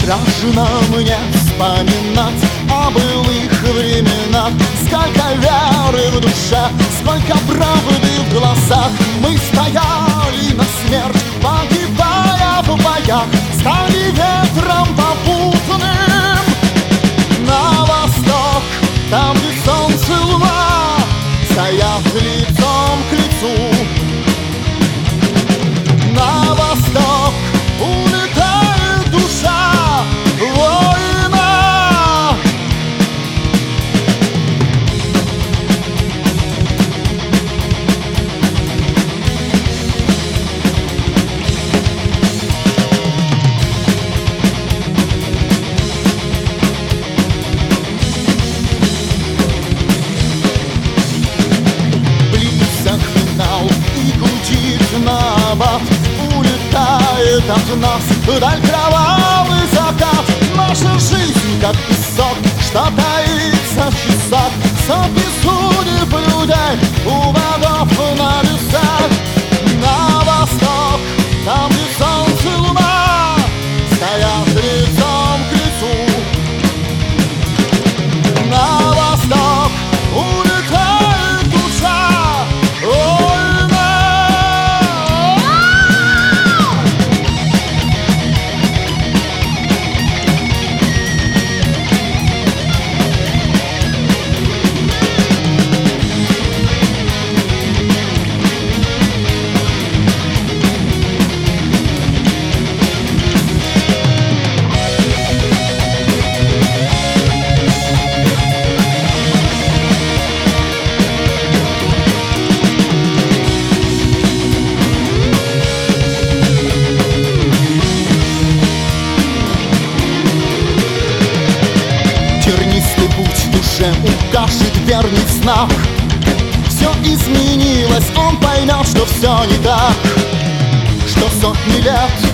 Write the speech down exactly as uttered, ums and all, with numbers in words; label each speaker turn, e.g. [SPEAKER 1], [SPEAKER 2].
[SPEAKER 1] Страшно мне вспоминать о былых временах. Сколько веры в душе, сколько правды в глазах. Мы стояли на смерть, погибая в боях. Стали ветром попутным на восток, там, где солнце, луна стоят лицом к лицу. На восток улетает душа воина. Близок финал и гудит набат. Улетает от нас вдаль кровавый закат. Наша жизнь, как песок, что таится в часах. Сотни судеб людей у водов на весах. На восток, там, где солнце, луна стоят лицом к лицу. На восток улетает душа воина. Тернистый путь душе укажет верный знак. Все изменилось, он поймет, что все не так, что сотни лет